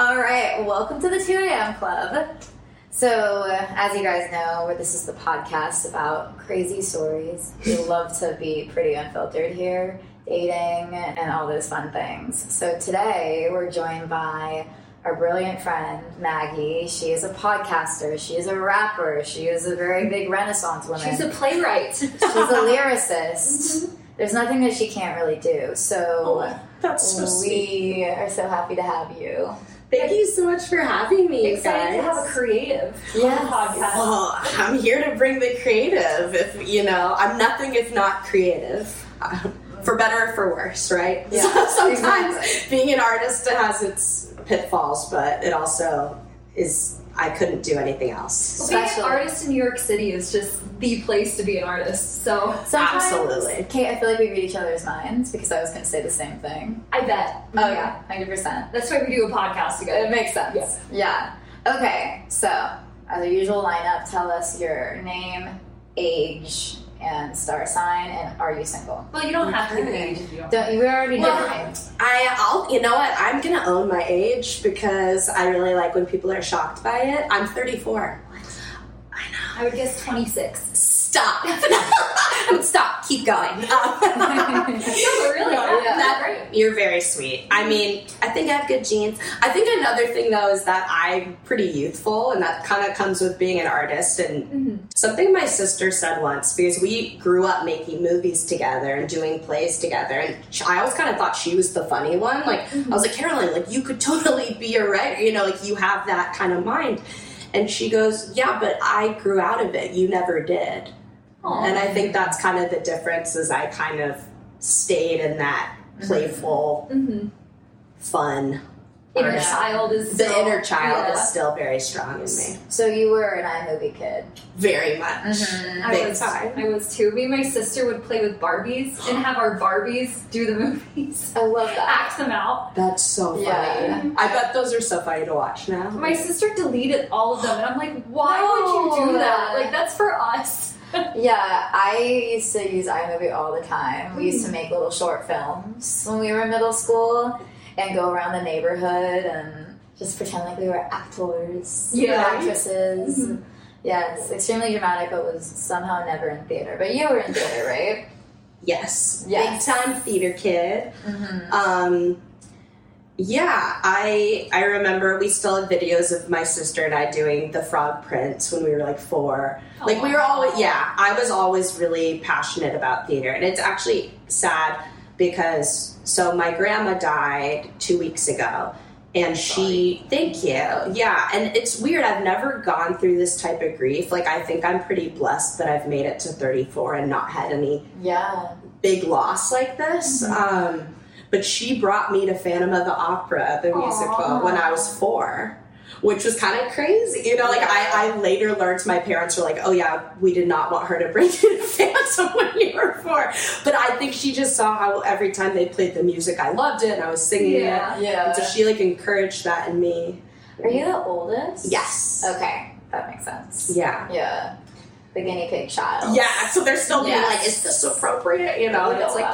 All right, welcome to the 2 a.m. Club. So, as you guys know, this is the podcast about crazy stories. We love to be pretty unfiltered here, dating, and all those fun things. So today, we're joined by our brilliant friend, Maggie. She is a podcaster. She is a rapper. She is a very big Renaissance woman. She's a playwright. She's a lyricist. There's nothing that she can't really do. So, that's so sweet. We are so happy to have you. Thank you so much for having me, Excited to have a creative podcast. Well, I'm here to bring the creative. I'm nothing if not creative. For better or for worse, right? Yeah, so sometimes exactly. Being an artist has its pitfalls, but it also is, I couldn't do anything else. Well, being an artist in New York City is just the place to be an artist, so... Sometimes, absolutely. Kate, I feel like we read each other's minds, because I was going to say the same thing. I bet. Oh, yeah, 100%. That's why we do a podcast together. It makes sense. Yeah. Okay, so, as our usual lineup, tell us your name, age, and star sign, and are you single? Well, you don't have to give an age if you don't. We already did your name. You know what? I'm going to own my age because I really like when people are shocked by it. I'm 34. I would guess 26. Stop. Stop. Keep going. No, but really, that's great. You're very sweet. I mean, I think I have good genes. I think another thing, though, is that I'm pretty youthful, and that kind of comes with being an artist. And something my sister said once, because we grew up making movies together and doing plays together, and I always kind of thought she was the funny one. Like, I was like, Caroline, like, you could totally be a writer. Like, you have that kind of mind. And she goes, yeah, but I grew out of it. You never did. Aww. And I think that's kind of the difference, is I kind of stayed in that playful, fun. Inner child is the inner child is still very strong in me. So you were an iMovie kid. Very much. I was too. Me and my sister would play with Barbies and have our Barbies do the movies. I love that. Act them out. That's so funny. Yeah. I bet those are so funny to watch now. My sister deleted all of them, and I'm like, why would you do that? Like, that's for us. Yeah, I used to use iMovie all the time. We used to make little short films when we were in middle school and go around the neighborhood and just pretend like we were actors, actresses. Yeah, it's extremely dramatic, but was somehow never in theater. But you were in theater, right? Yes. Big time theater kid. Yeah, I remember we still have videos of my sister and I doing the Frog Prince when we were like 4. Like, we were always, I was always really passionate about theater. And it's actually sad because, so my grandma died 2 weeks ago. And thank you. Yeah, and it's weird. I've never gone through this type of grief. Like, I think I'm pretty blessed that I've made it to 34 and not had any big loss like this. But she brought me to Phantom of the Opera, the musical, when I was 4, which was kind of crazy. I later learned my parents were like, oh yeah, we did not want her to bring you to Phantom when you were 4. But I think she just saw how every time they played the music, I loved it and I was singing it. And so she encouraged that in me. Are you the oldest? Yes. Okay, that makes sense. Yeah. The guinea pig child. Yeah, so they're still being like, is this appropriate? And it's like,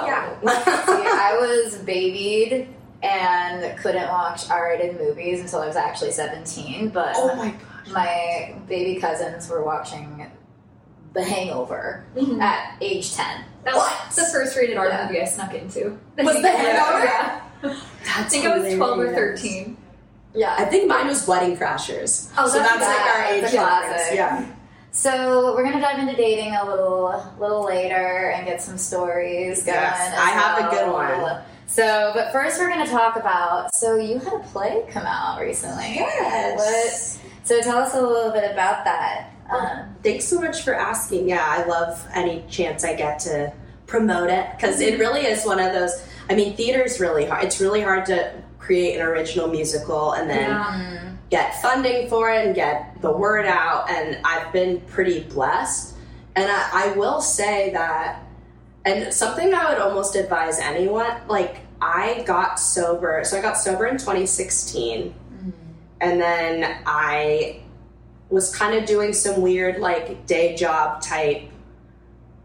I was babied and couldn't watch R-rated movies until I was actually 17, but oh my gosh, my baby cousins were watching The Hangover at age 10. That was the first rated R movie I snuck into. Was The Hangover? Yeah. I think I was 12 or 13. Yeah. I think mine was Wedding Crashers. Oh, so that's like our age classic. Yeah. So we're gonna dive into dating a little later and get some stories going. Yes, I have a good one. So, but first we're gonna talk about. So you had a play come out recently. Yes. So tell us a little bit about that. Thanks so much for asking. Yeah, I love any chance I get to promote it because it really is one of those. I mean, theater is really hard. It's really hard to create an original musical and then get funding for it and get the word out. And I've been pretty blessed. And I will say that, and something I would almost advise anyone, like I got sober. So I got sober in 2016. And then I was kind of doing some weird like day job type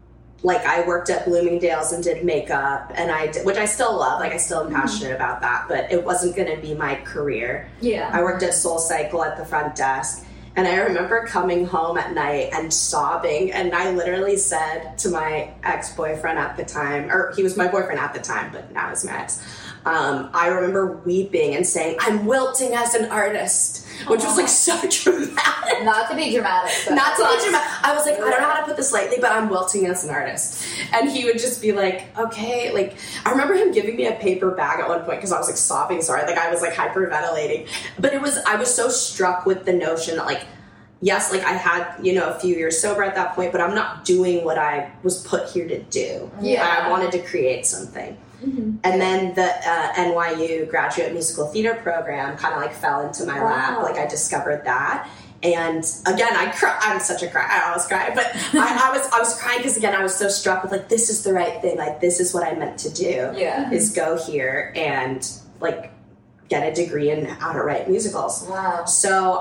like I worked at Bloomingdale's and did makeup, and which I still love. Like I still am passionate about that, but it wasn't going to be my career. Yeah. I worked at Soul Cycle at the front desk, and I remember coming home at night and sobbing. And I literally said to my ex-boyfriend at the time, or he was my boyfriend at the time, but now he's my ex. I remember weeping and saying, "I'm wilting as an artist," which was like so dramatic. Not to be dramatic. Not to be dramatic. I was like, I don't know how to put this lightly, but I'm wilting as an artist. And he would just be like, okay. Like, I remember him giving me a paper bag at one point because I was like sobbing so hard. Like, I was like hyperventilating. But I was so struck with the notion that like, yes, like I had, a few years sober at that point, but I'm not doing what I was put here to do. Yeah. I wanted to create something. Mm-hmm. And then the NYU Graduate Musical Theater program kind of like fell into my lap. Like I discovered that. And again, I'm such a cry. I always cry, but I was crying because again, I was so struck with like, this is the right thing. Like, this is what I meant to do. Yeah. Is go here and like get a degree in how to write musicals. Wow. So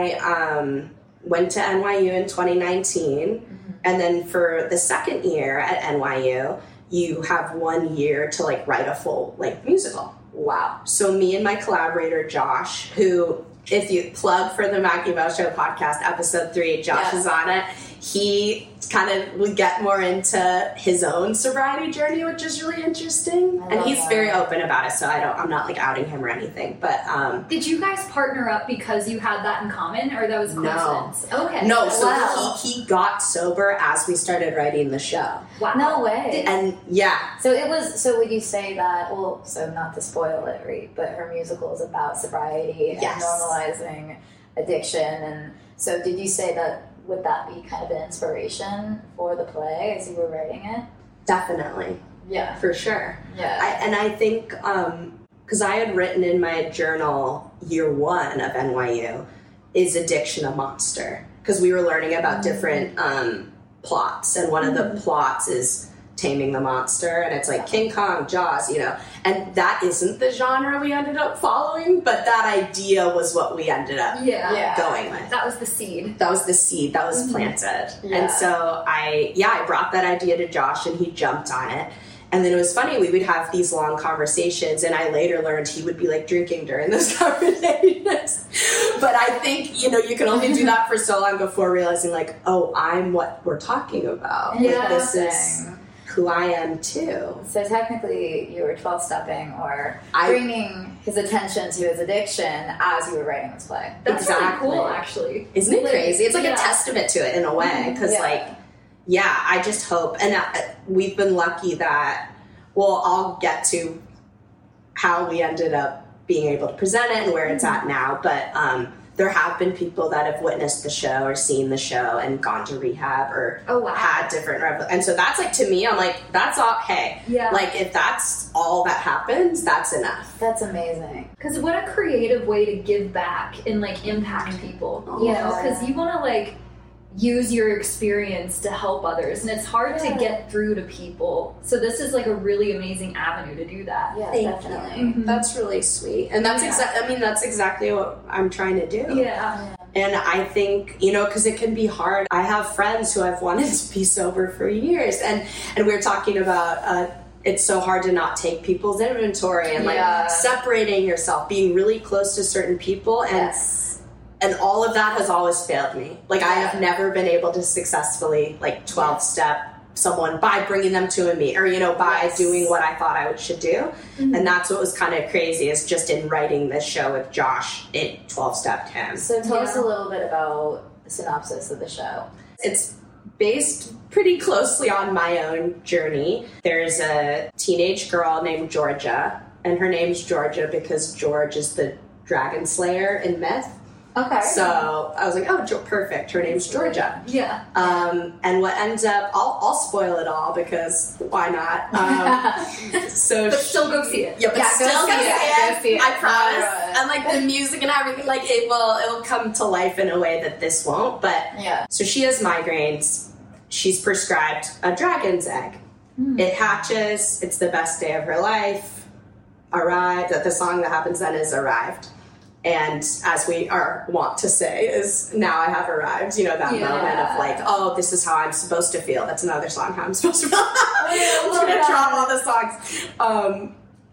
I went to NYU in 2019, and then for the second year at NYU, you have 1 year to like write a full like musical. Wow. So me and my collaborator Josh, who, if you plug for the Mackie Bell Show podcast, episode 3, Josh is on it. He kind of would get more into his own sobriety journey, which is really interesting. And he's very open about it, so I'm not like outing him or anything. But did you guys partner up because you had that in common, or that was coincidence? No. Okay. No, so he got sober as we started writing the show. Wow. No way. And yeah. So would you say that, well, so not to spoil it, right, but her musical is about sobriety and normalizing addiction. And so did you say that, would that be kind of an inspiration for the play as you were writing it? Definitely. Yeah. For sure. Yeah. I think, because I had written in my journal year 1 of NYU, is addiction a monster? Because we were learning about different plots, and one of the plots is taming the monster, and it's like King Kong, Jaws, and that isn't the genre we ended up following, but that idea was what we ended up going with. That was the seed. That was the seed that was planted. Yeah. And so I brought that idea to Josh, and he jumped on it. And then it was funny, we would have these long conversations, and I later learned he would be like drinking during those conversations. But I think, you can only do that for so long before realizing like, oh, I'm what we're talking about. Yeah. Like, this is who I am too. So technically you were 12-stepping or bringing his attention to his addiction as you were writing this play. That's really cool, actually. Isn't it crazy? It's like a testament to it in a way, because I just hope, and we've been lucky that, well, I'll get to how we ended up being able to present it and where it's at now, but there have been people that have witnessed the show or seen the show and gone to rehab or had different and so that's like, to me, I'm like, that's all, hey, like if that's all that happens, that's enough. That's amazing. Because what a creative way to give back and like impact people, because you want to like use your experience to help others, and it's hard to get through to people, so this is like a really amazing avenue to do that. Definitely. That's really sweet, and that's that's exactly what I'm trying to do. And I think, because it can be hard. I have friends who I've wanted to be sober for years, and we were talking about it's so hard to not take people's inventory and like separating yourself, being really close to certain people, and all of that has always failed me. Like, I have never been able to successfully, like, 12-step someone by bringing them to a meet, or, by doing what I thought I should do. And that's what was kind of crazy, is just in writing this show with Josh, it 12-stepped him. So tell us a little bit about the synopsis of the show. It's based pretty closely on my own journey. There's a teenage girl named Georgia, and her name's Georgia because George is the dragon slayer in myth. Okay. So I was like, oh, perfect. Her name's Georgia. Yeah. And what ends up, I'll spoil it all because why not? But still go see it. Yeah, but still go see it. I promise. Right. And like the music and everything, like it will come to life in a way that this won't. But so she has migraines. She's prescribed a dragon's egg. It hatches. It's the best day of her life. Arrived. The song that happens then is Arrived. And as we are wont to say, is now I have arrived, you know, that moment of like, oh, this is how I'm supposed to feel. That's another song, How I'm Supposed to Feel. I'm just going to drop all the songs.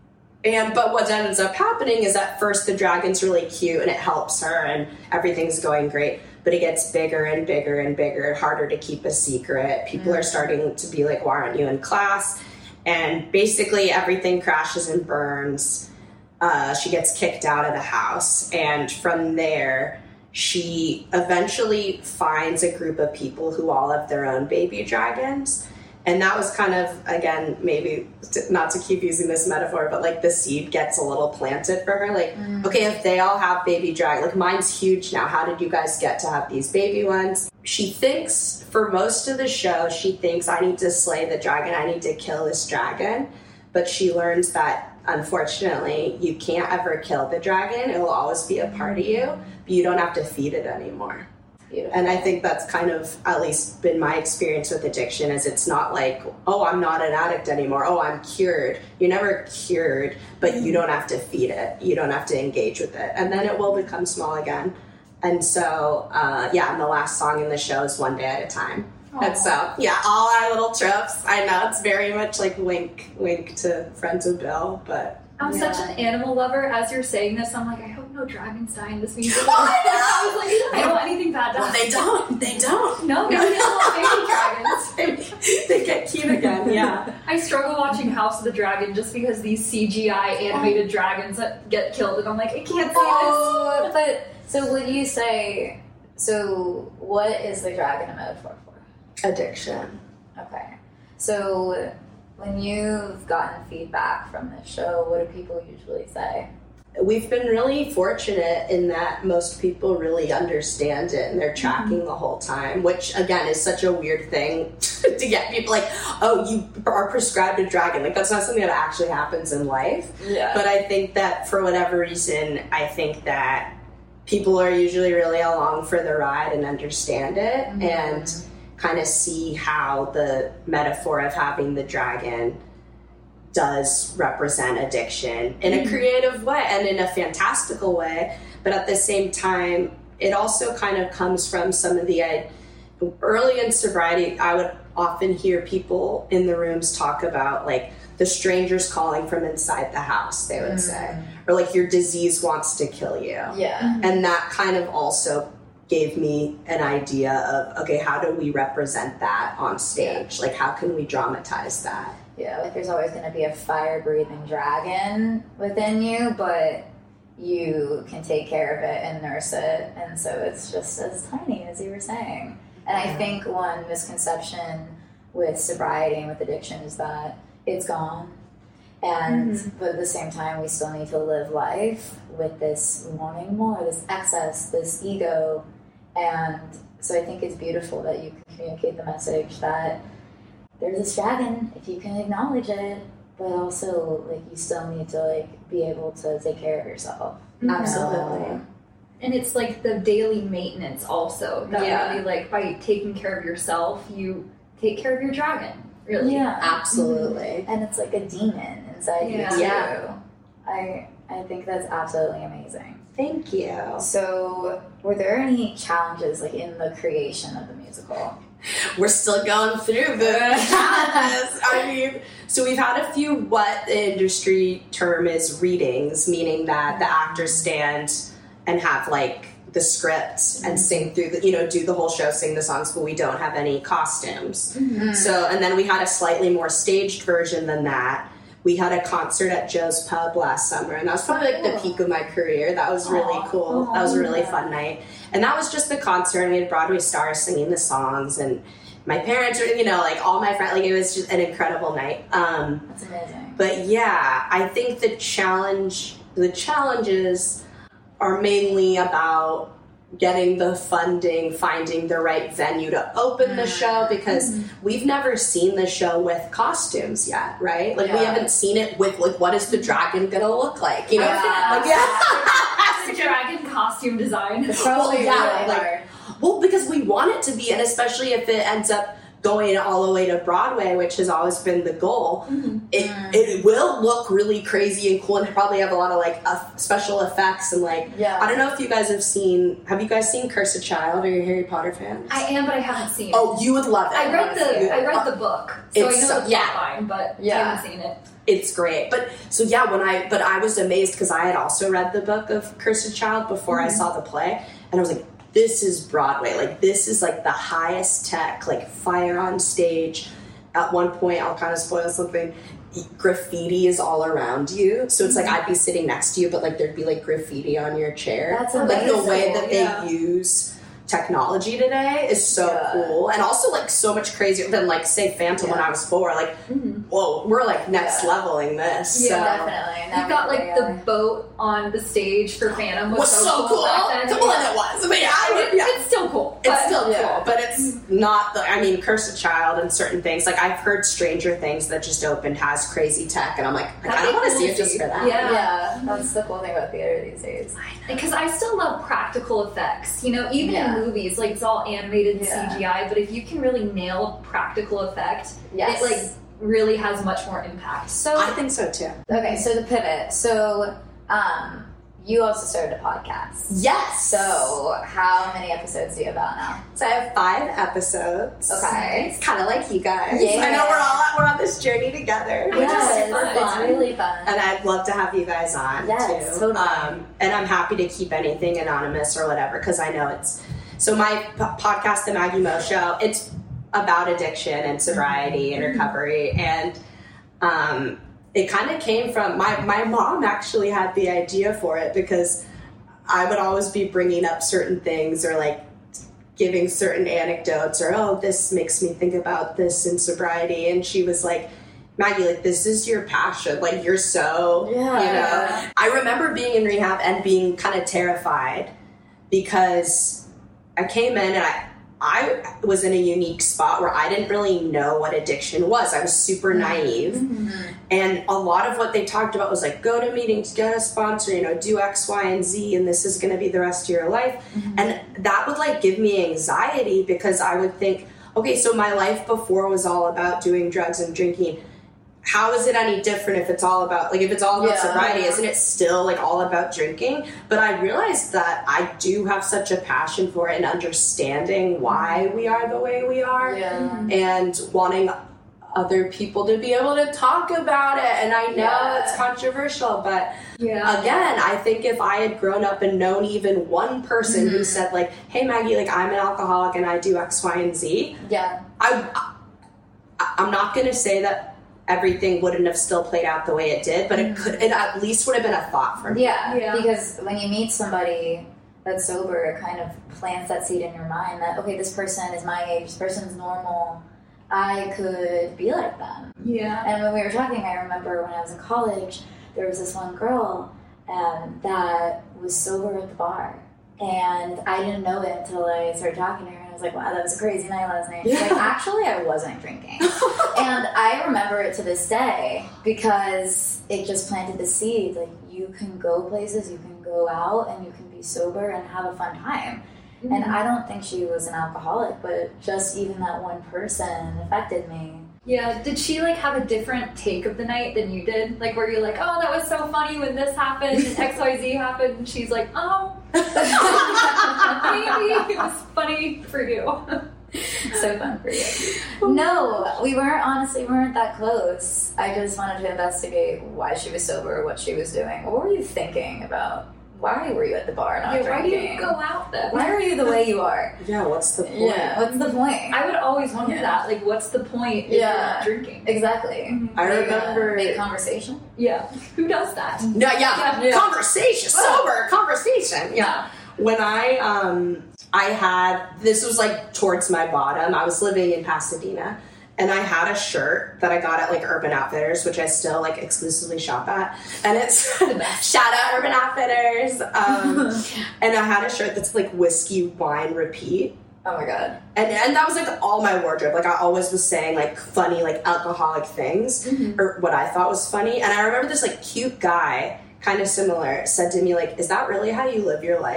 But what ends up happening is at first the dragon's really cute and it helps her and everything's going great. But it gets bigger and bigger and bigger, harder to keep a secret. People are starting to be like, why aren't you in class? And basically everything crashes and burns. She gets kicked out of the house, and from there, she eventually finds a group of people who all have their own baby dragons. And that was kind of, again, maybe not to keep using this metaphor, but like the seed gets a little planted for her. Like, okay, if they all have baby dragons, like mine's huge now. How did you guys get to have these baby ones? She thinks, for most of the show, she thinks, I need to slay the dragon. I need to kill this dragon. But she learns that, unfortunately, you can't ever kill the dragon. It will always be a part of you, but you don't have to feed it anymore. Beautiful. And I think that's kind of, at least, been my experience with addiction, is it's not like, oh, I'm not an addict anymore. Oh, I'm cured. You're never cured, but you don't have to feed it. You don't have to engage with it. And then it will become small again. And so, and the last song in the show is One Day at a Time. Aww. And so, yeah, all our little tropes. I know it's very much like wink to Friends of Bill, but... I'm such an animal lover. As you're saying this, I'm like, I hope no dragons die in this musical. I was like, I don't want anything bad to happen. Well, they don't. No, they don't baby dragons. They get cute again, yeah. I struggle watching House of the Dragon just because these CGI animated dragons that get killed, and I'm like, I can't see this. But, so would you say, what is the dragon a metaphor for? Addiction. Okay. So when you've gotten feedback from this show, what do people usually say? We've been really fortunate in that most people really understand it and they're tracking the whole time, which again is such a weird thing to get people like, oh, you are prescribed a dragon. Like that's not something that actually happens in life. Yeah. But I think that for whatever reason, I think that people are usually really along for the ride and understand it and kind of see how the metaphor of having the dragon does represent addiction in a creative way and in a fantastical way. But at the same time, it also kind of comes from some of the early in sobriety, I would often hear people in the rooms talk about like the strangers calling from inside the house, they would say, or like your disease wants to kill you. Yeah. And that kind of also gave me an idea of, okay, how do we represent that on stage? Like, how can we dramatize that? Yeah, like there's always going to be a fire-breathing dragon within you, but you can take care of it and nurse it, and so it's just as tiny as you were saying. And I think one misconception with sobriety and with addiction is that it's gone. And but at the same time, we still need to live life with this wanting more, this excess, this ego. And so I think it's beautiful that you can communicate the message that there's this dragon, if you can acknowledge it, but also like you still need to like be able to take care of yourself. Absolutely. And it's like the daily maintenance also. That really like by taking care of yourself, you take care of your dragon. Really. Yeah. Absolutely. And it's like a demon inside you too. Yeah. I think that's absolutely amazing. Thank you. So were there any challenges like in the creation of the musical? We're still going through the challenges. I mean, so we've had a few, what the industry term is readings, meaning that the actors stand and have like the script and sing through the, do the whole show, sing the songs, but we don't have any costumes. So, and then we had a slightly more staged version than that. We had a concert at Joe's Pub last summer, and that was probably like the peak of my career. That was really cool. That was a really fun night. And that was just the concert, and we had Broadway stars singing the songs, and my parents were, like all my friends, like it was just an incredible night. That's amazing. But yeah, I think the challenges are mainly about getting the funding, finding the right venue to open the show, because we've never seen the show with costumes yet, right? Like we haven't seen it with like, what is the dragon gonna look like? The dragon costume design. It's probably really hard. Well, because we want it to be, and especially if it ends up going all the way to Broadway, which has always been the goal, it will look really crazy and cool and probably have a lot of like special effects and like, I don't know if you guys have you guys seen Cursed Child? Are you Harry Potter fans? I am, but I haven't seen it. Oh, you would love it. I read the book, so I know the plotline, but I haven't seen it. It's great. But so I was amazed because I had also read the book of Cursed Child before I saw the play, and I was like, this is Broadway. Like, this is like the highest tech, like fire on stage. At one point, I'll kind of spoil something, graffiti is all around you. So it's like I'd be sitting next to you, but like there'd be like graffiti on your chair. That's amazing. Like the way that they use technology today is so cool, and also like so much crazier than like say Phantom when I was 4. Like, whoa, we're like next leveling this. Yeah, so. definitely. You got like the boat on the stage for Phantom was so cool. Back then. Well, it was. But it's still cool. It's still cool, but it's not the. I mean, Cursed Child and certain things. Like I've heard Stranger Things that just opened has crazy tech, and I'm like I don't want to see it just for that. Yeah, that's the cool thing about theater these days. Because I still love practical effects. You know, even in movies, like it's all animated CGI, but if you can really nail practical effect, it like really has much more impact. So I think so too. Okay, so the pivot. So you also started a podcast. Yes. So how many episodes do you have out now? So I have 5 episodes. Okay. It's kind of like you guys. Yeah. I know we're on this journey together. Which Yes, is fun. it's really fun. And I'd love to have you guys on Yes, too. totally. And I'm happy to keep anything anonymous or whatever because I know it's. So my podcast, The Maggie Mo Show, it's about addiction and sobriety and recovery, and it kind of came from my mom actually had the idea for it because I would always be bringing up certain things or like giving certain anecdotes or, oh, this makes me think about this in sobriety. And she was like, Maggie, like, this is your passion. Like, you're so, you know. I remember being in rehab and being kind of terrified because I came in and I was in a unique spot where I didn't really know what addiction was. I was super naive. And a lot of what they talked about was like, go to meetings, get a sponsor, you know, do X, Y, and Z, and this is going to be the rest of your life. And that would like give me anxiety because I would think, okay, so my life before was all about doing drugs and drinking. How is it any different if it's all about, like, if it's all about sobriety, isn't it still, like, all about drinking? But I realized that I do have such a passion for it and understanding why we are the way we are and wanting other people to be able to talk about it. And I know it's controversial, but again, I think if I had grown up and known even one person who said, like, hey, Maggie, like, I'm an alcoholic and I do X, Y, and Z, I'm not going to say that everything wouldn't have still played out the way it did, but it at least would have been a thought for me. Yeah, because when you meet somebody that's sober, it kind of plants that seed in your mind that, okay, this person is my age, this person's normal, I could be like them. Yeah. And when we were talking, I remember when I was in college, there was this one girl that was sober at the bar. And I didn't know it until I started talking to her. And I was like, wow, that was a crazy night last night. She's like, actually, I wasn't drinking. And I remember it to this day because it just planted the seed. Like, you can go places, you can go out, and you can be sober and have a fun time. And I don't think she was an alcoholic, but just even that one person affected me. Yeah, did she, like, have a different take of the night than you did? Like, were you like, oh, that was so funny when this happened and XYZ happened, and she's like, oh, maybe it was funny for you. So fun for you. No, we weren't that close. I just wanted to investigate why she was sober, what she was doing. What were you thinking about? Why were you at the bar not drinking? Why do you go out then? Why are you the way you are? Yeah, what's the point? Yeah, what's the point? I would always wonder that. Like, what's the point if you're not drinking? Exactly. I remember... Make conversation? Yeah. Who does that? Yeah. Conversation. Sober conversation. Yeah. When I had... This was, like, towards my bottom. I was living in Pasadena. And I had a shirt that I got at, like, Urban Outfitters, which I still, like, exclusively shop at. And it's, shout out Urban Outfitters. And I had a shirt that's, like, whiskey, wine, repeat. Oh, my God. And that was, like, all my wardrobe. Like, I always was saying, like, funny, like, alcoholic things. Or what I thought was funny. And I remember this, like, cute guy, kind of similar, said to me, like, is that really how you live your life?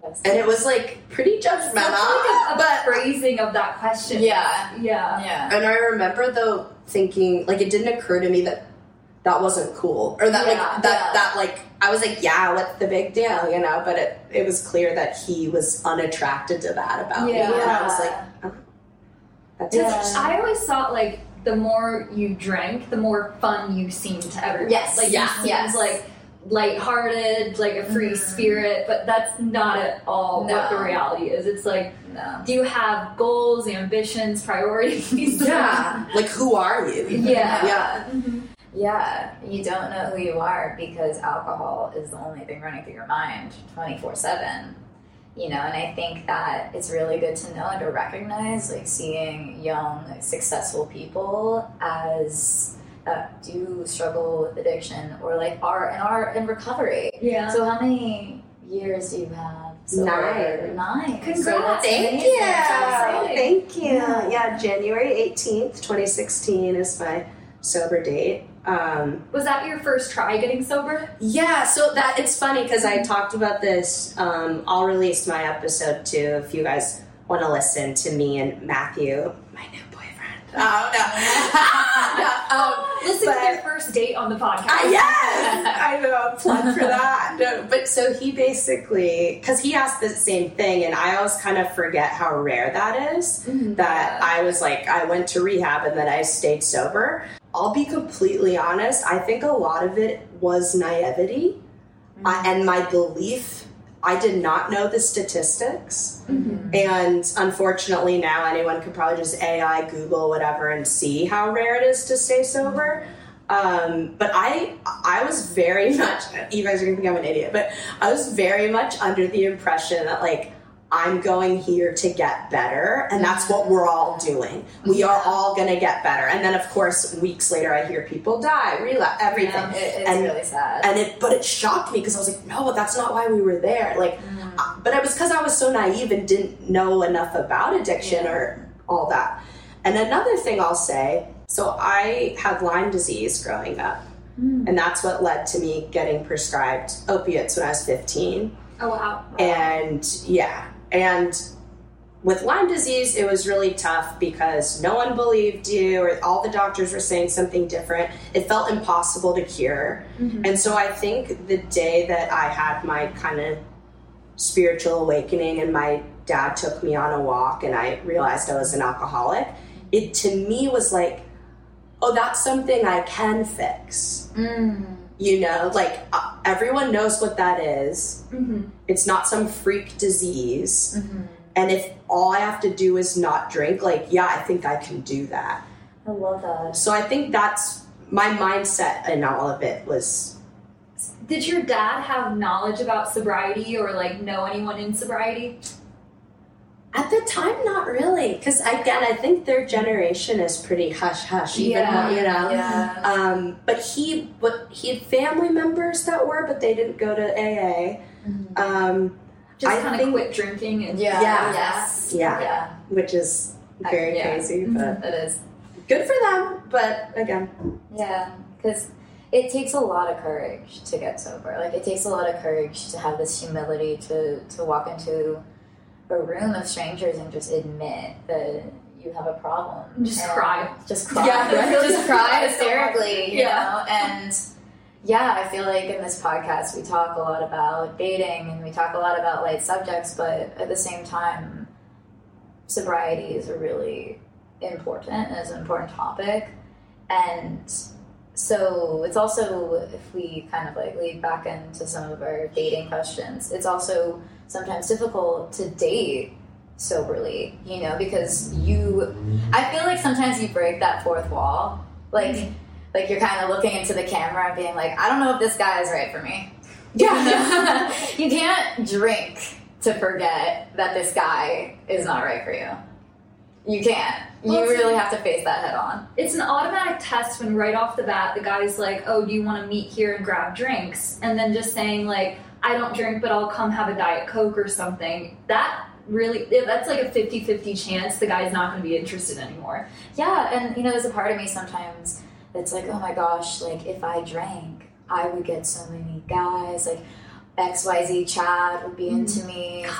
Yes. And it was like pretty judgmental. That's like but phrasing of that question. Yeah. Yeah. And I remember though thinking, like, it didn't occur to me that wasn't cool, or that that like I was like, yeah, what's the big deal, you know? But it was clear that he was unattracted to that about me, and I was like, oh, that's interesting. I always thought like the more you drank, the more fun you seemed to everyone. Yes. Like you seemed like lighthearted, like a free spirit, but that's not at all what the reality is. It's like, do you have goals, ambitions, priorities? Yeah. Like, who are you? Yeah. Yeah, you don't know who you are because alcohol is the only thing running through your mind 24/7. You know, and I think that it's really good to know and to recognize, like, seeing young, successful people as do struggle with addiction or like are in recovery. Yeah. So how many years do you have? So 9. Congrats. So Thank you. Thank you. Yeah, January 18th, 2016 is my sober date. Was that your first try getting sober? Yeah, so that it's funny because I talked about this. I'll release my episode too if you guys want to listen to me and Matthew, my new boyfriend. Listen to their first date on the podcast. Yes, I know. Plug for that. No, but so he basically, because he asked the same thing, and I always kind of forget how rare that is. That I was like, I went to rehab and then I stayed sober. I'll be completely honest. I think a lot of it was naivety and my belief. I did not know the statistics. And unfortunately now anyone can probably just AI, Google, whatever, and see how rare it is to stay sober. But I was very much, you guys are going to think I'm an idiot, but I was very much under the impression that, like, I'm going here to get better, and that's what we're all doing. We are all going to get better. And then, of course, weeks later, I hear people die, relapse, everything. Yeah, it's really sad. But it shocked me because I was like, no, that's not why we were there. Like, but it was because I was so naive and didn't know enough about addiction or all that. And another thing I'll say, so I had Lyme disease growing up, and that's what led to me getting prescribed opiates when I was 15. Oh, wow. And with Lyme disease, it was really tough because no one believed you, or all the doctors were saying something different. It felt impossible to cure. And so I think the day that I had my kind of spiritual awakening and my dad took me on a walk and I realized I was an alcoholic, it to me was like, oh, that's something I can fix. You know, like, everyone knows what that is. It's not some freak disease. And if all I have to do is not drink, like, yeah, I think I can do that. I love that. So I think that's my mindset in all of it was. Did your dad have knowledge about sobriety or, like, know anyone in sobriety? At the time, not really. Because, again, I think their generation is pretty hush-hush, even more, you know. Yeah. But he had family members that were, but they didn't go to AA. Just kind of quit drinking and which is very crazy, but it is good for them. But again, because it takes a lot of courage to get sober. Like, it takes a lot of courage to have this humility to walk into a room of strangers and just admit that you have a problem. Just cry. Just cry. Yeah, just cry hysterically, you know? And I feel like in this podcast we talk a lot about dating and we talk a lot about light subjects, but at the same time, sobriety is a really important and is an important topic. And so it's also, if we kind of like lead back into some of our dating questions, it's also sometimes difficult to date soberly, you know, because I feel like sometimes you break that fourth wall. Like you're kind of looking into the camera and being like, I don't know if this guy is right for me. Yeah. You can't drink to forget that this guy is not right for you. You can't. You really have to face that head on. It's an automatic test when right off the bat the guy's like, oh, do you want to meet here and grab drinks? And then just saying like, I don't drink, but I'll come have a Diet Coke or something. That's like a 50-50 chance the guy's not going to be interested anymore. Yeah, and you know, there's a part of me sometimes that's like, oh my gosh, like if I drank, I would get so many guys, like XYZ Chad would be into me for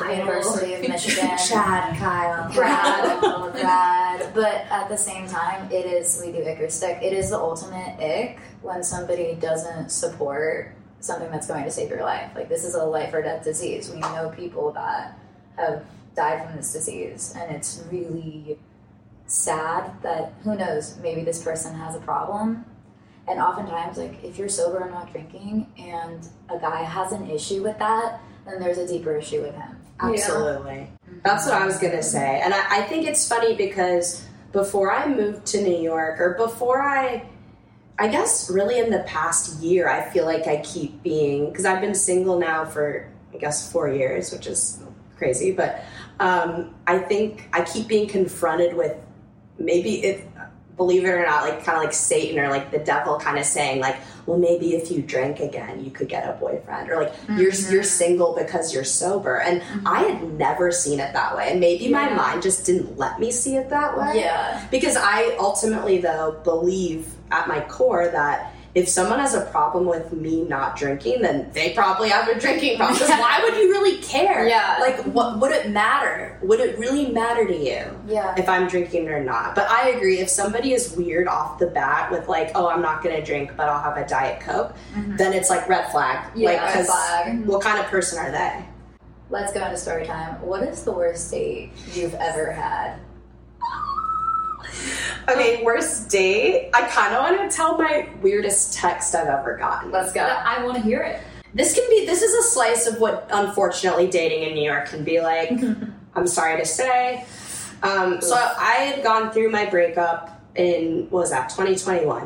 the University of Michigan. Kyle. Brad. But at the same time, we do ick or stick. It is the ultimate ick when somebody doesn't support something that's going to save your life. Like, this is a life or death disease. We know people that have died from this disease, and it's really sad that, who knows, maybe this person has a problem. And oftentimes, like, if you're sober and not drinking and a guy has an issue with that, then there's a deeper issue with him. Absolutely. Yeah. That's what I was going to say. And I think it's funny because before I moved to New York, or before I guess really in the past year, I feel like I keep being, because I've been single now for, I guess, 4 years, which is crazy, but I think I keep being confronted with maybe, believe it or not, like kind of like Satan or like the devil kind of saying like, well, maybe if you drank again, you could get a boyfriend, or like you're single because you're sober. And I had never seen it that way. And maybe my mind just didn't let me see it that way. Yeah. Because I ultimately, though, believe at my core that if someone has a problem with me not drinking, then they probably have a drinking problem. Because why would you really care? Yeah. Like, what would it matter? Would it really matter to you? Yeah. If I'm drinking or not? But I agree. If somebody is weird off the bat with like, oh, I'm not going to drink, but I'll have a Diet Coke, then it's like red flag. Yeah, like, red flag. What kind of person are they? Let's go into story time. What is the worst date you've ever had? Okay, worst date. I kind of want to tell my weirdest text I've ever gotten. Let's go. I want to hear it. This is a slice of what, unfortunately, dating in New York can be like. I'm sorry to say. So I had gone through my breakup in, what was that, 2021.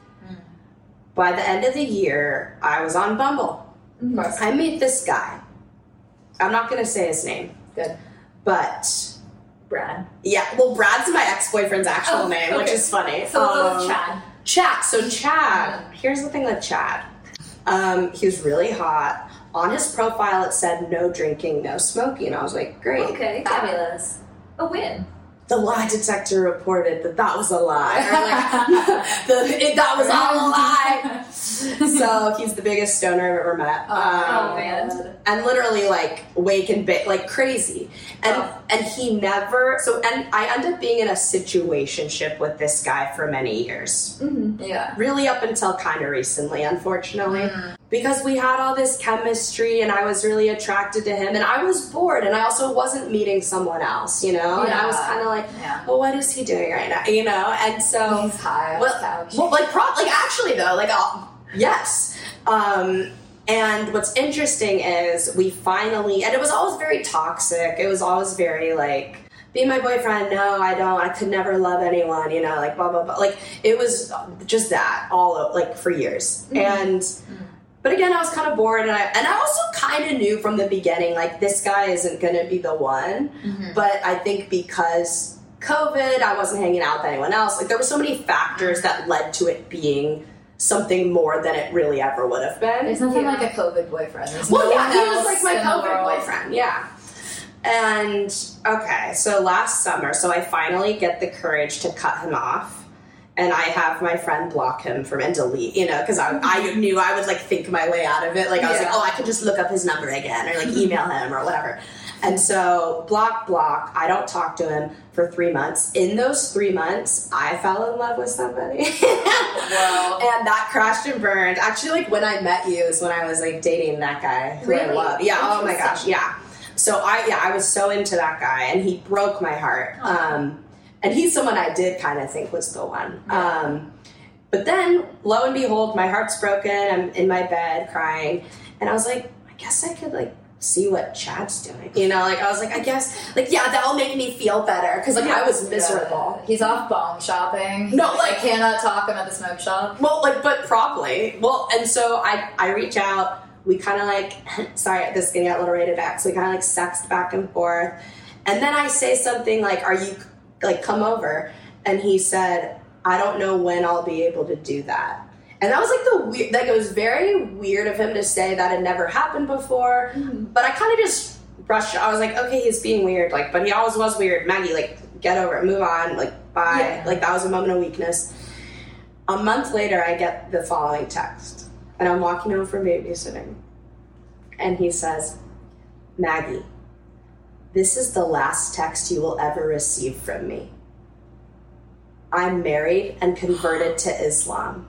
By the end of the year, I was on Bumble. I meet this guy. I'm not going to say his name. Good. But... Brad. Yeah, well, Brad's my ex-boyfriend's actual name, which is funny. So Chad. Chad. So Chad, here's the thing with Chad. He was really hot. On his profile, it said no drinking, no smoking. I was like, great. Okay, Fabulous. A win. The lie detector reported that was a lie. Or like, that was all a lie. So he's the biggest stoner I've ever met. Oh man. And literally like wake and bake, like crazy. And he never, and I ended up being in a situationship with this guy for many years. Yeah. Really up until kind of recently, unfortunately. Because we had all this chemistry and I was really attracted to him and I was bored and I also wasn't meeting someone else, you know? And I was kind of like, well, what is he doing right now? You know? And so... He's high on the couch. Well, actually though, like, yes. And what's interesting is we finally, and it was always very toxic. It was always very like, be my boyfriend. No, I don't. I could never love anyone, you know, like blah, blah, blah. Like it was just that all like for years. But again, I was kind of bored and I also kind of knew from the beginning, like this guy isn't going to be the one. But I think because COVID, I wasn't hanging out with anyone else. Like there were so many factors that led to it being something more than it really ever would have been. There's nothing like a COVID boyfriend. He was like my COVID boyfriend, yeah. And, okay, so last summer, so I finally get the courage to cut him off. And I have my friend block him and delete, you know, because I knew I would, like, think my way out of it. Like, I was like, oh, I could just look up his number again or, like, email him or whatever. And so, block, I don't talk to him for 3 months. In those 3 months, I fell in love with somebody. Wow. And that crashed and burned. Actually, like, when I met you is when I was, like, dating that guy who I love. Yeah, oh my gosh, yeah. So, I was so into that guy, and he broke my heart. And he's someone I did kind of think was the one. But then, lo and behold, my heart's broken. I'm in my bed crying. And I was like, I guess I could, like, see what Chad's doing. You know, like, I was like, I guess, like, yeah, that'll make me feel better. Because, like, I was miserable. He's off bong shopping. No, like, I cannot talk him at the smoke shop. Well, like, but probably. Well, and so I reach out. We kind of, like, sorry, this is getting a little rated X. We kind of, like, sext back and forth. And then I say something like, are you... like, come over. And he said, I don't know when I'll be able to do that. And that was, like, the weird, like, it was very weird of him to say that had never happened before. But I kind of just brushed it. I was like, okay, he's being weird. Like, but he always was weird. Maggie, like, get over it. Move on. Like, bye. Yeah. Like, that was a moment of weakness. A month later, I get the following text. And I'm walking home from babysitting. And he says, Maggie, This is the last text you will ever receive from me. I'm married and converted to Islam.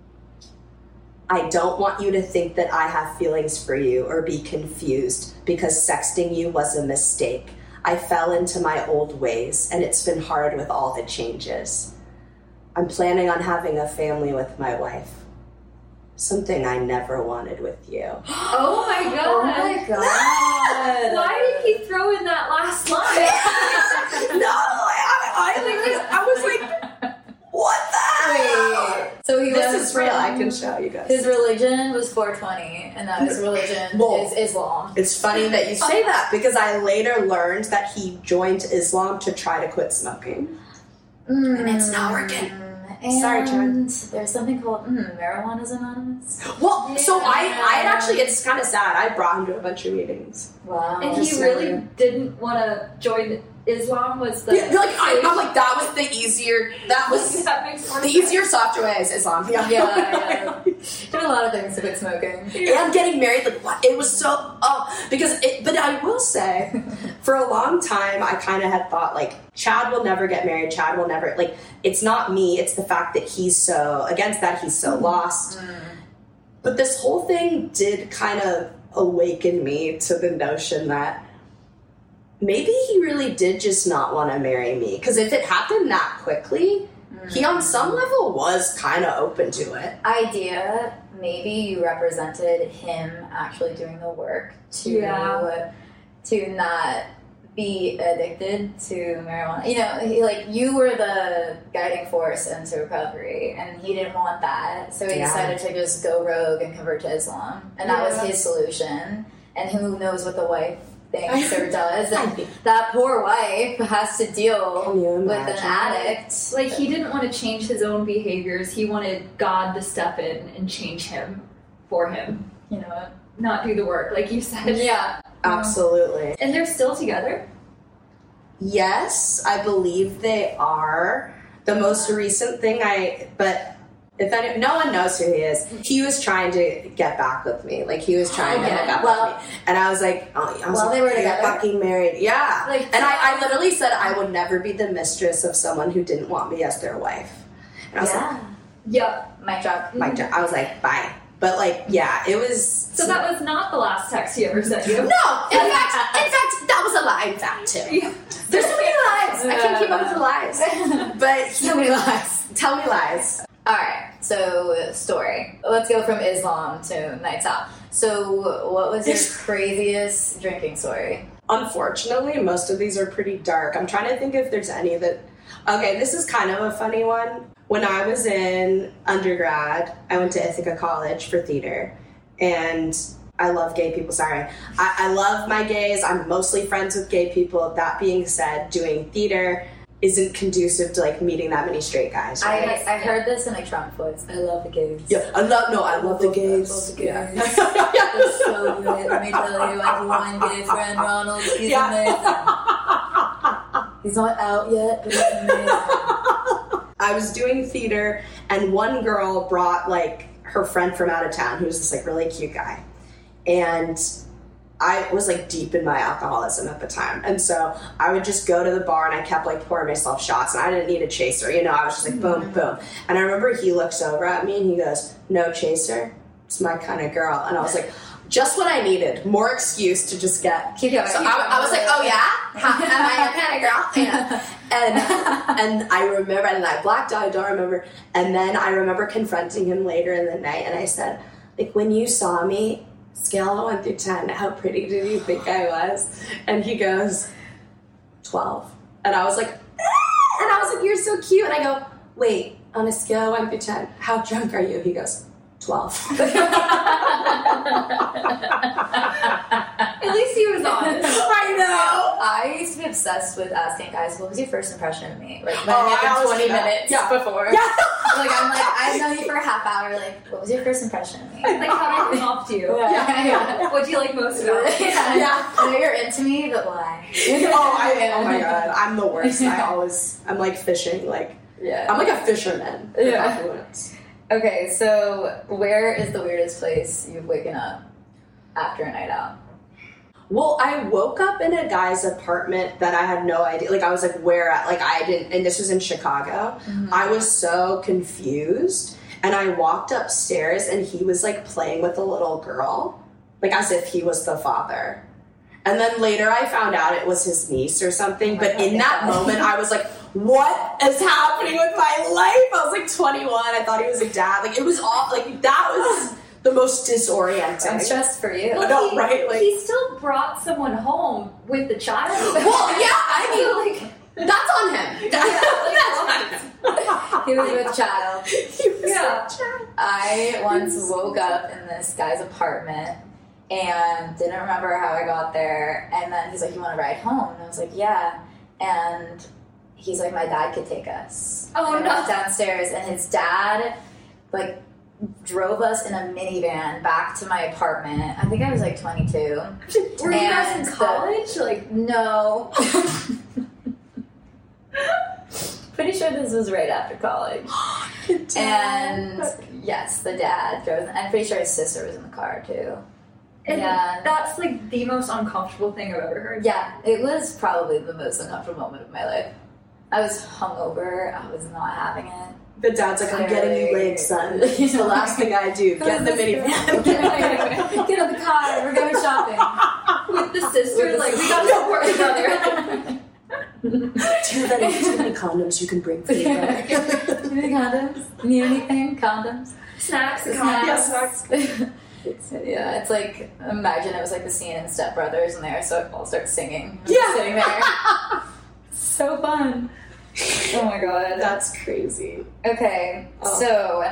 I don't want you to think that I have feelings for you or be confused because sexting you was a mistake. I fell into my old ways, and it's been hard with all the changes. I'm planning on having a family with my wife. Something I never wanted with you. Oh my god. Oh my god. Why did he throw in that last line? No, I was like, what the hell? Wait, so he This went is real. from- I can show you guys. His religion was 420, and now his religion Well, is Islam. It's funny that you say that because I later learned that he joined Islam to try to quit smoking. And it's not working. And Sorry, Chad. there's something called Marijuana's Anonymous. Well, so I Yeah. actually, it's kind of sad. I brought him to a bunch of meetings. Wow. And Just he really never- didn't want to join Islam. Was the Yeah, I'm like, that was the easier, that was that makes more the sense. easier, softer way is Islam. Yeah. Did a lot of things to quit smoking. And getting married, like, what? It was so, but I will say, for a long time, I kind of had thought, like, Chad will never get married, Chad will never, like, it's not me, it's the fact that he's so, against that, he's so lost. But this whole thing did kind of awaken me to the notion that maybe he really did just not want to marry me. Because if it happened that quickly, he on some level was kind of open to it. Idea, maybe you represented him actually doing the work to not be addicted to marijuana. You know, you were the guiding force into recovery, and he didn't want that, so he decided to just go rogue and convert to Islam, and that was his solution. And who knows what the wife thinks or does, and that poor wife has to deal with an addict. Like, he didn't want to change his own behaviors. He wanted God to step in and change him for him. You know, not do the work, like you said. Yeah. Absolutely. And they're still together? Yes, I believe they are. The most recent thing no one knows who he is. He was trying to get back with me. Like, he was trying to hook up with me. And I was like, they were "You're together? fucking married." Yeah. Like, and I literally said I would never be the mistress of someone who didn't want me as their wife. And I was like, Yep. Mic drop. I was like, bye. But, like, yeah, it was... So that was not the last text he ever sent you? No! In fact, that was a lie, in fact, too. Yeah. There's so many lies. I can't keep up with the lies. But Tell me lies. Tell me lies. Alright, so story. Let's go from Islam to nights out. So what was your craziest drinking story? Unfortunately, most of these are pretty dark. I'm trying to think if there's any that... Okay, this is kind of a funny one. When I was in undergrad, I went to Ithaca College for theater. And I love gay people. Sorry. I love my gays. I'm mostly friends with gay people. That being said, doing theater isn't conducive to, like, meeting that many straight guys. Right? I heard this in a Trump voice. I love the gays. Yeah, I love the gays. I love the gays. Yeah. That's so great. Let me tell you, I have one gay friend, Ronald. He's amazing. He's not out yet, but he's amazing. I was doing theater, and one girl brought, like, her friend from out of town, who was this, like, really cute guy. And I was, like, deep in my alcoholism at the time. And so I would just go to the bar, and I kept, like, pouring myself shots, and I didn't need a chaser. You know, I was just like, boom, boom. And I remember he looks over at me, and he goes, "No chaser? It's my kind of girl." And I was like, just what I needed. More excuse to just get... Keep going. So I was like, oh, yeah? Am I your kind of girl? Yeah. And I remember, and I blacked out, I don't remember. And then I remember confronting him later in the night, and I said, like, when you saw me, scale of 1 through 10, how pretty did you think I was? And he goes, 12. And I was like, you're so cute. And I go, wait, on a scale of 1 through 10, how drunk are you? He goes, 12. At least he was honest. I know. I used to be obsessed with asking guys, what was your first impression of me? Like, when I it happened always 20 do that. minutes Yeah. before. Yeah. Like, I'm like, I've known you for a half hour. Like, what was your first impression of me? Like, how did I come off to you? Yeah. What do you like most about me? Yeah. I know you're into me, but why? Oh my god, I'm the worst. I'm like fishing, like, I'm like a fisherman. Yeah. Okay, so where is the weirdest place you've waken up after a night out? Well, I woke up in a guy's apartment that I had no idea. Like, I was like, where at? Like, I didn't, and this was in Chicago. Mm-hmm. I was so confused. And I walked upstairs and he was like playing with a little girl, like as if he was the father. And then later I found out it was his niece or something. But in that moment, I was like, what is happening with my life? I was like 21. I thought he was a dad. Like, it was all, like, that was the most disorienting. I'm stressed for you. I know, right? Like, he still brought someone home with the child. well, yeah, I mean, like, that's on him. That's on him. He was with child. Yeah. I once woke up in this guy's apartment and didn't remember how I got there. And then he's like, you want to ride home? And I was like, yeah. And he's like, my dad could take us. Oh, and I went downstairs, and his dad, like, drove us in a minivan back to my apartment. I think I was like 22. Were you guys in college? No. Pretty sure this was right after college. And yes, the dad drove. I'm pretty sure his sister was in the car too. And yeah, that's like the most uncomfortable thing I've ever heard. Yeah, it was probably the most uncomfortable moment of my life. I was hungover. I was not having it. The dad's like, I'm getting you laid, son. It's the last thing I do. Get in the minivan. Get in the car. We're going shopping. With the sister, like, we gotta support each other. Do you have any condoms you can bring for me? Any condoms? Need anything? Condoms? Snacks. Yeah, snacks. Yeah, it's like, imagine it was like the scene in Step Brothers and they all start singing. I'm Yeah. sitting there. So fun. Oh my god. That's crazy. Okay, so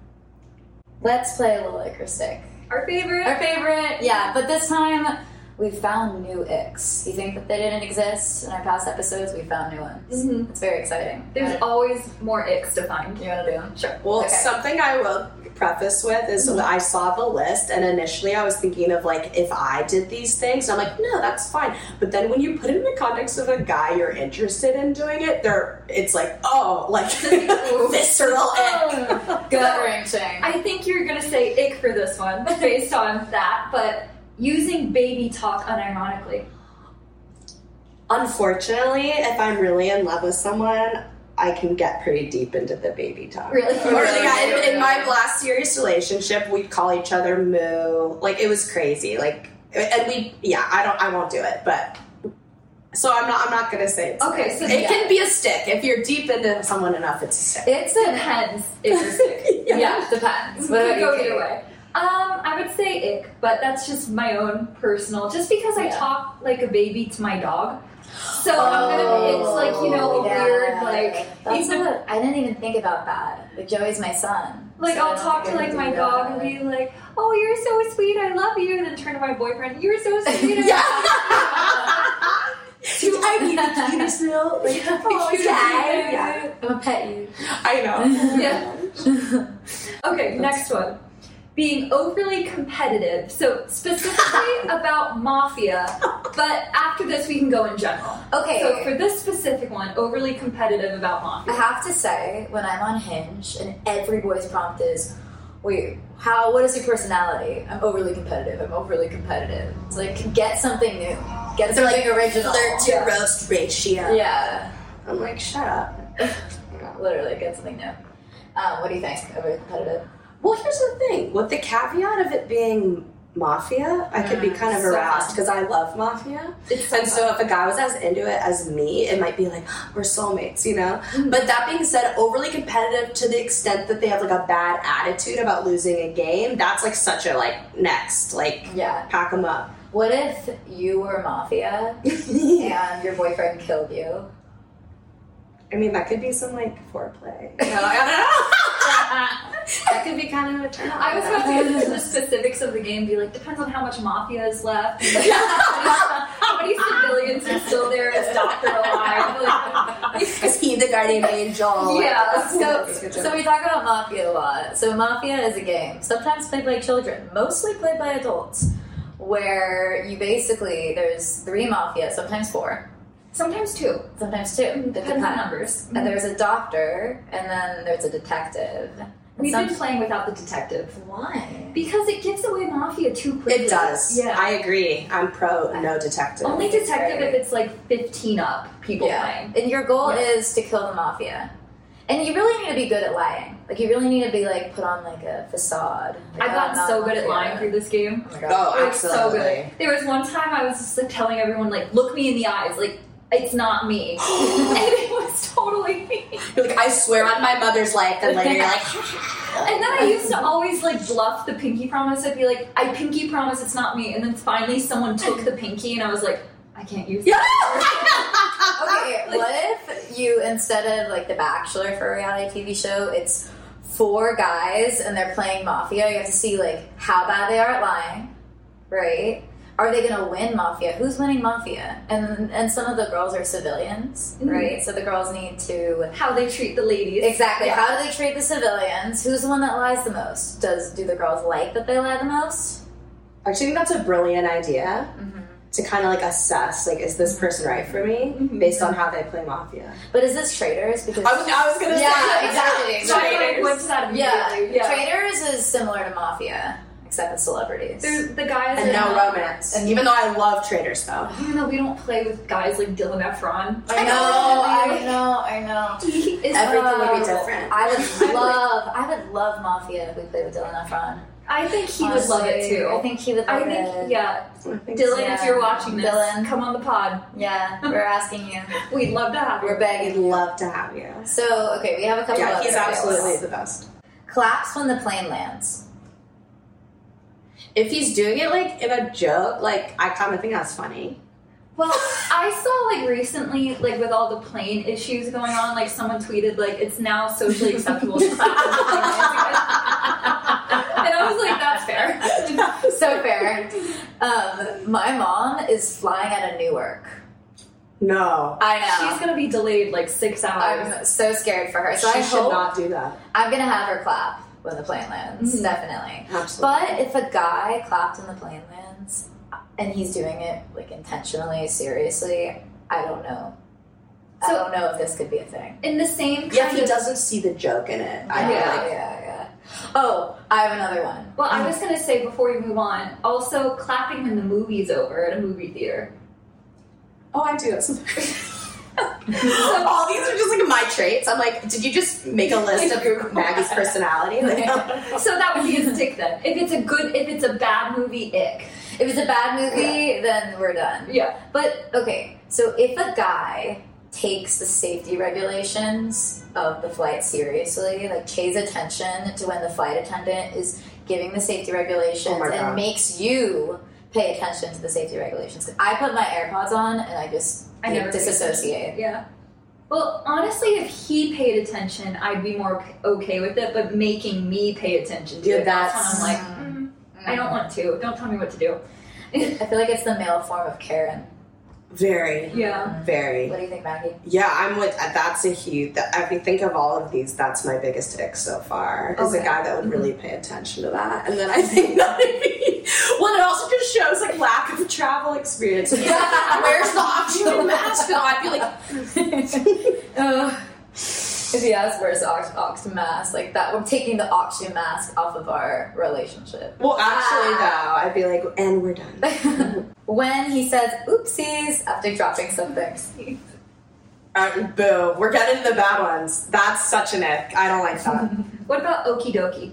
let's play a little Ick or Stick. Our favorite. Our favorite, yeah, but this time we found new icks. You think that they didn't exist in our past episodes? We found new ones. Mhm. It's very exciting. There's always more icks to find. You want to do them? Sure. Well, Okay. something I will preface with is I saw the list, and initially I was thinking of like if I did these things, I'm like, no, that's fine. But then when you put it in the context of a guy you're interested in doing it, it's like, oh, like visceral ick. Gut wrenching. I think you're gonna say ick for this one based on that, but using baby talk unironically. Unfortunately, if I'm really in love with someone, I can get pretty deep into the baby talk. Really? Or like in my last serious relationship, we'd call each other moo. Like, it was crazy. Like, and I won't do it, but so I'm not gonna say it's Okay, so it can be a stick. If you're deep into someone enough, it's a stick. It's Depends if you're sick. yeah, depends. Could What go about you, either way. I would say ick, but that's just my own personal. Just because I talk like a baby to my dog, so I'm gonna. It's like, you know, a weird like. That's I didn't even think about that. Like, Joey's my son. Like, so I'll talk to like my dog and be like, "Oh, you're so sweet, I love you," and then turn to my boyfriend, "You're so sweet." I need a cute still. Like, oh, Yeah. I'm gonna pet you. I know. Yeah. Okay, next one. Being overly competitive. So specifically about Mafia, but after this we can go in general. Okay. So for this specific one, overly competitive about I Mafia. have to say, when I'm on Hinge and every voice prompt is, wait, what is your personality? I'm overly competitive. I'm overly competitive. It's like, get something new. Get something original. Flirt to roast ratio. Yeah. I'm like, shut up. Literally, get something new. What do you think? Overly competitive? Well, here's the thing. With the caveat of it being Mafia, I could be kind of so harassed fun. because I love Mafia. It's And so if a guy was as into it as me, it might be like, we're soulmates, you know? But that being said, overly competitive to the extent that they have like a bad attitude about losing a game, that's like such a like next, like Yeah. pack them up. What if you were Mafia and your boyfriend killed you? I mean, that could be some like foreplay. No, I don't know. That could be kind of a turn on. I was about to get into the specifics of the game, be like, depends on how much Mafia is left. And like, how many civilians are still there? Is Doctor alive? Like, Is he the guardian angel? Yeah. So we talk about Mafia a lot. So Mafia is a game, sometimes played by children, mostly played by adults, where you basically, there's 3 Mafia, sometimes 4. sometimes 2. Sometimes 2. It Depends on numbers. And there's a doctor, and then there's a detective. We've been playing without the detective. Why? Because it gives away Mafia too quickly. It does. Yeah. I agree. I'm pro no detective. Only detective if it's like 15 up people playing. And your goal is to kill the Mafia. And you really need to be good at lying. Like, you really need to be, like, put on, like, a facade. Like, I've gotten so good at lying through this game. Oh, my God. Oh, Like, absolutely. so good. There was one time I was just like telling everyone, like, look me in the eyes. Like, it's not me. And it was totally me. You're like, I swear on my mother's life, and later you're like, And then I used to always, like, bluff the pinky promise. I'd be like, I pinky promise it's not me. And then finally someone took the pinky, and I was like, I can't use it. Okay, what if you, instead of, like, The Bachelor for a reality TV show, it's 4 guys and they're playing Mafia. You have to see, like, how bad they are at lying, right? Are they going to win Mafia? Who's winning Mafia? And some of the girls are civilians, right? So the girls need to... How they treat the ladies. Exactly. Yeah. How do they treat the civilians? Who's the one that lies the most? Do the girls like that they lie the most? I think that's a brilliant idea. To kind of like assess, like, is this person right for me based on how they play Mafia? But is this Traitors? Because I was gonna say exactly. So I like, what's that immediately? Yeah, Traitors is similar to Mafia, except with celebrities. There's the guys and no romance. And even though I love Traitors, though, even though we don't play with guys like Dylan Efron. I know. He is everything would be different. I would love Mafia if we played with Dylan Efron. I think he would love it too. I think he would love it. Yeah. Dylan, if you're watching this, Dylan, come on the pod. Yeah, we're asking you. We'd love to have you. We're begging. We'd love to have you. So, okay, we have a couple of he's absolutely the best. Claps when the plane lands. If he's doing it, like, in a joke, like, I kind of think that's funny. Well, I saw, like, recently, like, with all the plane issues going on, like, someone tweeted, like, it's now socially acceptable to clap when the plane lands. And I was like, that's fair. So fair. My mom is flying out of Newark. No. I know. She's going to be delayed, like, 6 hours. I'm so scared for her. So She I should hope not do that. I'm going to have her clap when the plane lands. Definitely. Absolutely. But if a guy clapped when the plane lands, and he's doing it, like, intentionally, seriously, I don't know. I don't know if this could be a thing. In the same kind if he doesn't see the joke in it. Yeah. Oh, I have another one. Well, I was going to say, before we move on, also clapping when the movie's over at a movie theater. Oh, I do that sometimes. All these are just like my traits. I'm like, did you just make a list of Maggie's personality? Like, so that would be his tick then. If it's a bad movie, ick. If it's a bad movie, then we're done. Yeah. But, okay, so if a guy takes the safety regulations of the flight seriously, like pays attention to when the flight attendant is giving the safety regulations and makes you pay attention to the safety regulations. I put my AirPods on and I never disassociate. Yeah. Well, honestly, if he paid attention, I'd be more okay with it, but making me pay attention to it, that's when I'm like, I don't want to. Don't tell me what to do. I feel like it's the male form of Karen. Very. Yeah. Very. What do you think, Maggie? Yeah, I'm with, that's a huge, if you think of all of these, that's my biggest ick so far, is a guy that would really pay attention to that. And then I think that it also just shows, like, lack of travel experience. Where's the oxygen mask? I'd be like, if he asks where's the oxygen mask, like that, we're taking the oxygen mask off of our relationship. Well, actually, though, I'd be like, and we're done. When he says oopsies after dropping something. Boo. We're getting to the bad ones. That's such an ick. I don't like that. What about okie dokie?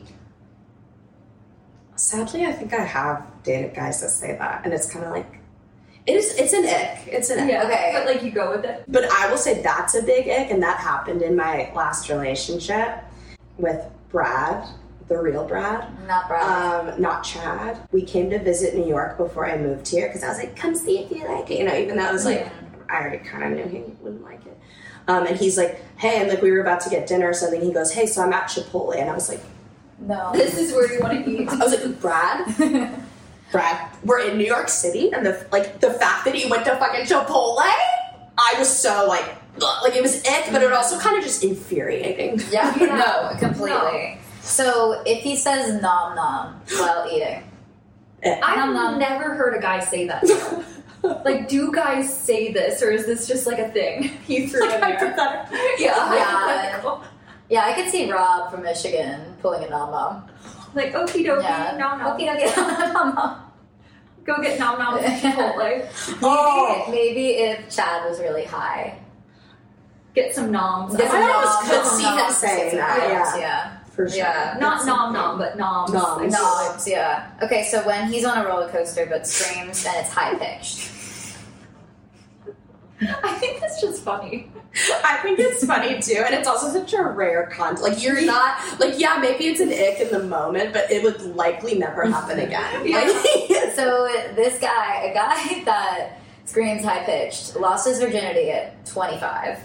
Sadly, I think I have dated guys that say that, and it's kind of like, it's an ick. It's an ick. Yeah, okay. But, like, you go with it. But I will say that's a big ick, and that happened in my last relationship with Brad, the real Brad. Not Brad. Not Chad. We came to visit New York before I moved here, because I was like, come see if you like it. You know, even though I was like, I already kind of knew he wouldn't like it. And he's like, hey, and like we were about to get dinner or something. He goes, hey, so I'm at Chipotle. And I was like, no. This is where you want to eat. I was like, Brad, we're in New York City, and the fact that he went to fucking Chipotle, I was so like it was ick, but it also kind of just infuriating. Yeah, no, completely. No. So if he says nom nom while eating, I've never heard a guy say that. Like, do guys say this, or is this just like a thing he threw in there? Yeah. Yeah, I could see Rob from Michigan pulling a nom nom. Like, okie dokie, Yeah. nom nom. Okie dokie, nom nom. Go get nom nom from Chipotle. Maybe if Chad was really high. Get some noms. Get some I noms, could get some see him noms, saying get some that, noms, yeah. For sure. Yeah. Not nom nom, but noms. Noms. Noms, yeah. Okay, so when he's on a roller coaster but screams, then it's high pitched. I think that's just funny. I think it's funny too, and it's also such a rare content. Like, you're not, like, yeah, maybe it's an ick in the moment, but it would likely never happen again. Yeah. Like, So this guy, a guy that screams high pitched, lost his virginity at 25.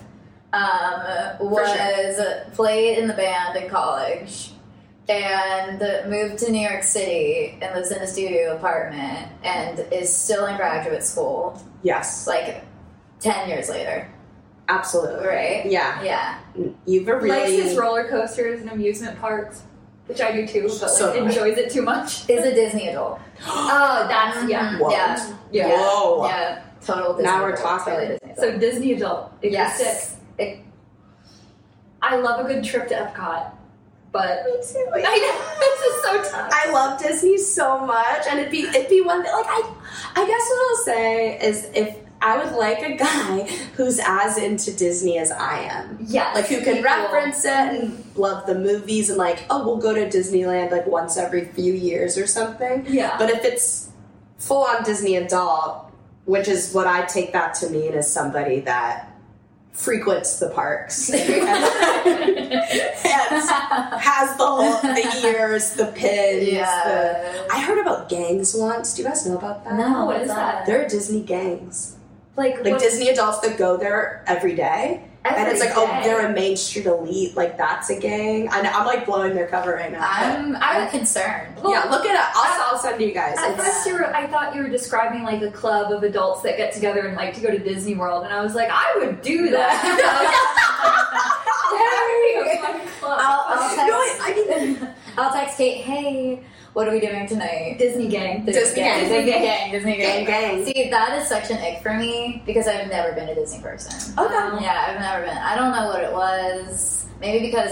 Played in the band in college and moved to New York City and lives in a studio apartment and is still in graduate school yes, like 10 years later, absolutely. right? Yeah. Yeah. You've a Likes really. his roller coasters and amusement parks, which I do too, but So like do I. enjoys it too much. Is a Disney adult. Oh, that's yeah. Whoa. Yeah. Yeah. Whoa. Yeah. Total Disney Now we're adult. talking. Totally Disney adult. So Disney adult. If Yes. you're sick. I love a good trip to Epcot, but Me too. I know this is so tough. I love Disney so much, and it'd be one that, like, I guess what I'll say is, if I would like a guy who's as into Disney as I am. Yes, Like, who can people. reference it and love the movies and, like, oh, we'll go to Disneyland like once every few years or something. Yeah. But if it's full on Disney adult, which is what I take that to mean, as somebody that frequents the parks and has the ears, the pins. Yeah. I heard about gangs once. Do you guys know about that? No, What is that? There are Disney gangs. Like Like what- Disney adults that go there every day. And it's like, oh, day. they're a Main Street elite. Like, that's a gang. I'm like blowing their cover right now. I'm concerned. yeah, look it up. I'll send you guys. At It's- first, I thought you were describing like a club of adults that get together and like to go to Disney World, and I was like, I would do that. That would be a fun club. I'll text, No, I mean, I'll text Kate, hey, what are we doing tonight? Disney gang. Disney gang. Disney gang. Disney gang, gang. See, that is such an ick for me because I've never been a Disney person. Okay. Yeah, I've never been. I don't know what it was. Maybe because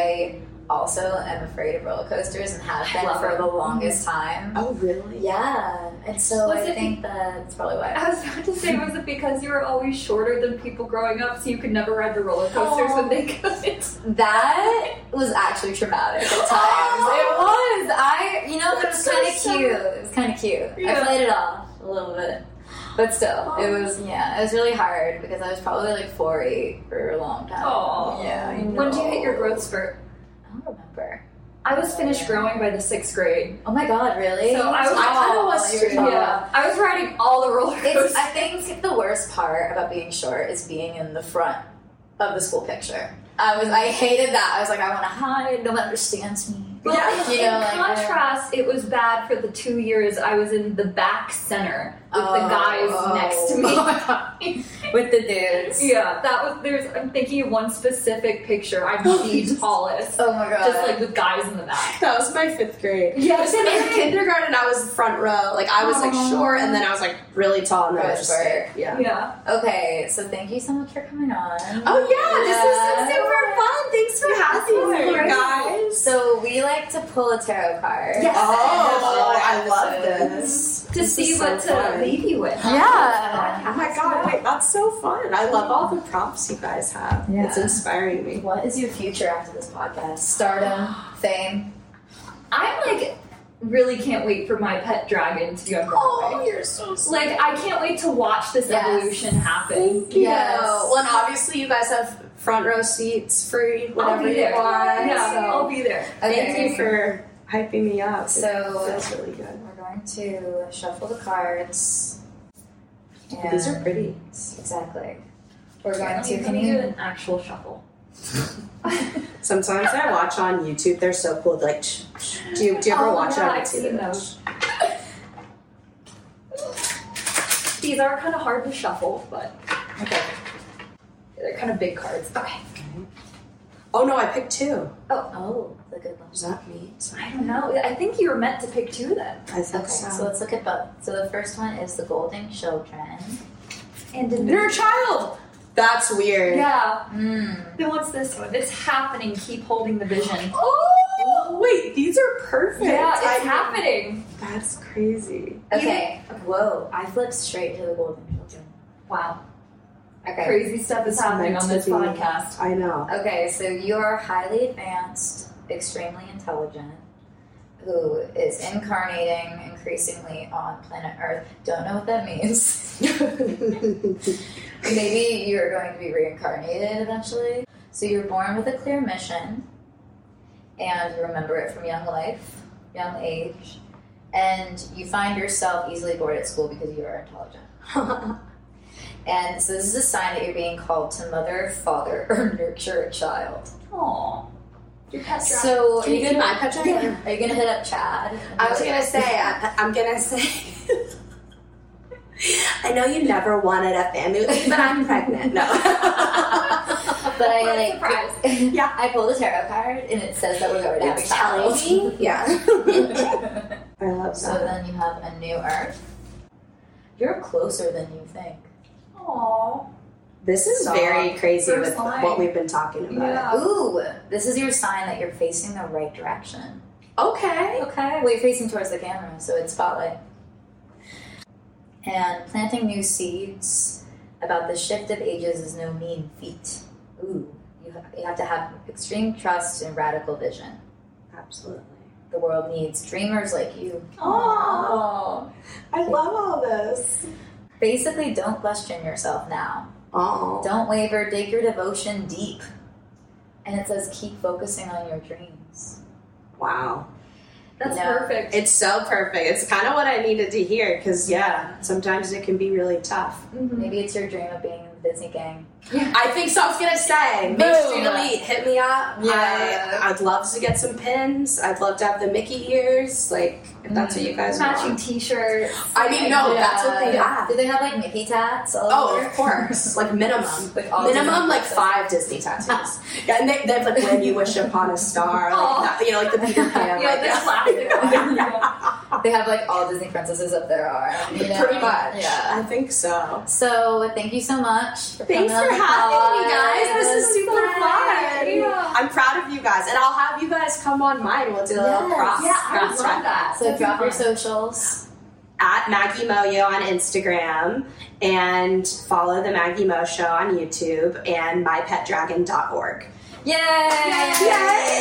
I also am afraid of roller coasters and have been love for them. the longest time. Oh, really? Yeah, and so Was I it- think that's probably why. I was about to say, was it because you were always shorter than people growing up, so you could never ride the roller coasters when they couldn't? That was actually traumatic at times. It was. It was That's so kind of sad. cute. It was kind of cute. Yeah. I played it off a little bit. But still, it was really hard because I was probably like 4'8" for a long time. Aw. Yeah. I When did you hit your know. growth spurt? I don't remember. I was finished growing by the 6th grade. Oh my god, really? So I was- I kinda was You were too. tall. Yeah, I was riding all the roller coasters. I think the worst part about being short is being in the front of the school picture. I hated that. I was like, I want to hide. No one understands me. Well, Yeah. You know, in like, contrast, it was bad for the 2 years I was in the back center with the Oh, guys next to me. With the dudes. Yeah, that was. I'm thinking of one specific picture. I'm the tallest, Oh my god. just like with guys in the back. That was my 5th grade. Yes, In kindergarten, I was front row. Like, I was like Aw. short, and then I was like really tall, and then I was just Short. thick. Yeah. Yeah. Okay, so thank you so much for coming on. Oh yeah, this is super fun. Thanks for having me, you guys. So we like to pull a tarot card. Yes. Oh, I love Episodes. this. To This see is so what to fun. leave you with. Yeah. Oh my god, wait, that's so fun. I love all the prompts you guys have. Yeah. It's inspiring me. What is your future after this podcast? Stardom, fame. I'm like really can't wait for my pet dragon to be on Broadway. you're so sweet. Like I can't wait to watch this Yes. evolution happen. Thank you. Yes. Well, and obviously you guys have front row seats free I'll whenever be you there. want. Yeah, so I'll be there. thank you for hyping me up. So- it feels really good. We're going to shuffle the cards. And These are pretty. Exactly. We're going to. Can Can you do you? an actual shuffle? Sometimes I watch on YouTube. They're so cool. Like, do you ever Oh, watch yeah, it on I've YouTube? seen those. These are kind of hard to shuffle, but Okay. they're kind of big cards. Okay. Oh no, I picked 2. Oh, the good one. Does that mean? I don't know. I think you were meant to pick 2 then. I think Okay, so. so let's look at both. So the first one is the Golden Children. And Inner child. That's weird. Yeah. Mm. Then what's this one? It's happening. Keep holding the vision. Oh, wait, these are perfect. Yeah, it's happening. That's crazy. Okay. Whoa. I flipped straight to the golden children. Wow. Okay. Crazy stuff is happening on this podcast. I know. Okay, so you are highly advanced, extremely intelligent, who is incarnating increasingly on planet Earth. Don't know what that means. Maybe you're going to be reincarnated eventually. So you're born with a clear mission, and you remember it from young age, and you find yourself easily bored at school because you are intelligent. And so this is a sign that you're being called to mother, father, or nurture a child. Aww. Your pet dragon. So, Can you get my pet dragon? Are you gonna hit up Chad? I was gonna say, I'm gonna say, I know you never wanted a family, but I'm pregnant. No. But I Surprise. Yeah. I pulled a tarot card and it says that we're going to have a It's child. telling me. Yeah. I love So that. then you have a new Earth. You're closer than you think. Aww. This is So, very crazy first with line. what we've been talking about. Yeah. Ooh, this is your sign that you're facing the right direction. Okay. Okay. Well, you're facing towards the camera, so it's spotlight. And planting new seeds about the shift of ages is no mean feat. Ooh, you have to have extreme trust and radical vision. Absolutely. The world needs dreamers like you. Oh, I love all this. Basically, don't question yourself now. Oh. Don't waver, dig your devotion deep. And it says keep focusing on your dreams. Wow. That's Yeah. perfect. It's so perfect. It's kind of what I needed to hear because, yeah, sometimes it can be really tough. Maybe it's your dream of being in the Disney gang. I think so. I was going to say, Main Street Elite, hit me up. Yeah. I'd love to get some pins. I'd love to have the Mickey ears. Like, if that's what you guys Matching want. t-shirts. I mean, no, Yeah. that's what they have. Do they have like Mickey tats all Oh, over? of course. Like, minimum. Like all Minimum, Disney like princesses. 5 Disney tattoos. Yeah, and they have, like, When You Wish Upon a Star. Like, Aw. that, you know, like the Peter Pan. Yeah, like, the classic one. They have like all Disney princesses up there are. You know? Pretty much. Yeah. I think so. So thank you so much for Thanks coming for on the having me, pod. guys. This is super fun. Yeah. I'm proud of you guys, and I'll have you guys come on mine. We'll do a little Yes. cross. Yeah, I cross love that. So That'd be drop your fun. socials. At Maggie Moyo on Instagram, and follow the Maggie Mo Show on YouTube and mypetdragon.org. Yay! Yay!